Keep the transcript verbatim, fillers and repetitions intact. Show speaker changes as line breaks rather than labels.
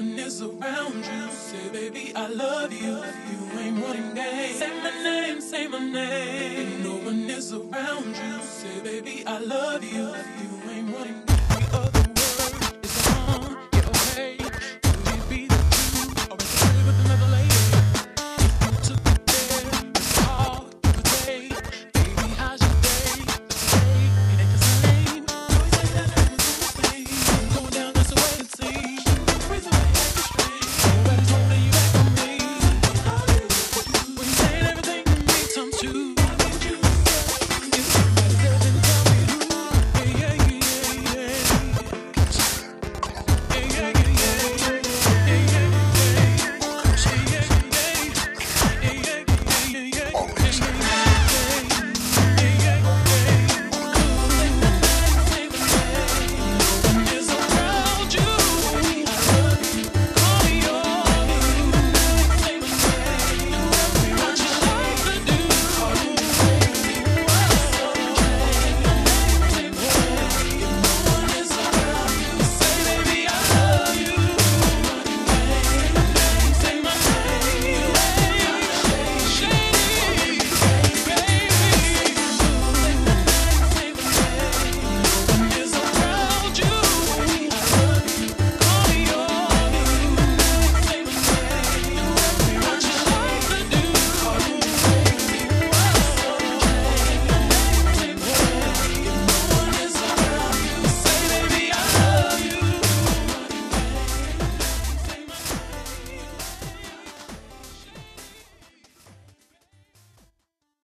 one is around you. Say, baby, I love you. You ain't running game. Say my name, say my name. If no one is around you. Say, baby, I love you. You ain't running game.